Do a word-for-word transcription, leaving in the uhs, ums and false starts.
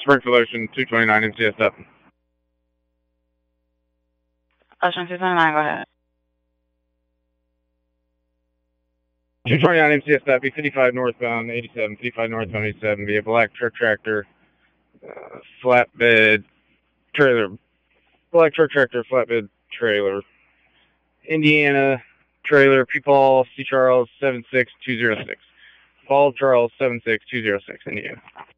Springfield Ocean two twenty-nine M C S F. Ocean two twenty-nine, go ahead. two twenty-nine M C S F, fifty-five northbound eighty-seven, fifty-five northbound eighty-seven, via black truck tractor, uh, flatbed trailer, black truck tractor, flatbed trailer, Indiana trailer, P-Paul, C. Charles seven six two zero six. Paul Charles seven six two zero six, Indiana.